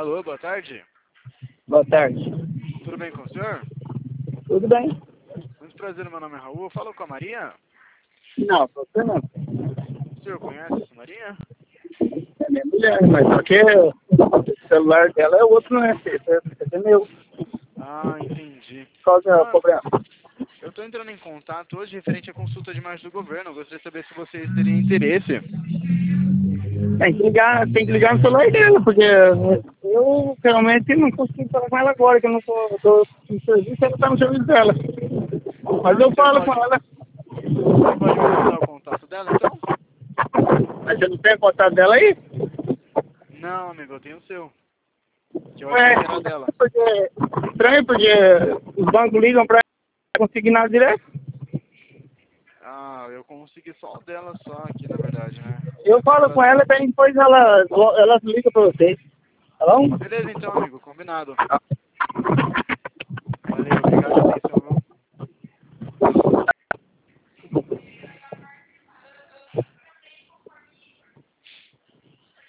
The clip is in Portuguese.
Alô, boa tarde. Boa tarde. Tudo bem com o senhor? Tudo bem? Muito prazer, meu nome é Raul. Eu falo com a Maria? Não, você não. O senhor conhece essa Maria? É minha mulher, mas só que o celular dela é outro, não é? Esse é meu. Ah, entendi. Qual que é o Não, problema? eu estou entrando em contato hoje referente à consulta de imagem do governo. Eu gostaria de saber se vocês teriam interesse. Tem que ligar no celular dela, porque eu realmente não consigo falar com ela agora, que eu não tô no serviço, ela tá no serviço dela. Mas Ah, eu falo com ela. você pode me passar o contato dela, então? Mas você não tem contato dela aí? Não, amigo, eu tenho o seu. Que eu É, achei que era dela. porque estranho, porque os bancos ligam pra ela conseguir nada direto. Ah, eu consegui só o dela só aqui, na verdade, né? Eu Até falo pela... com ela, daí depois ela liga pra vocês. Tá bom? Beleza, então, amigo. Combinado.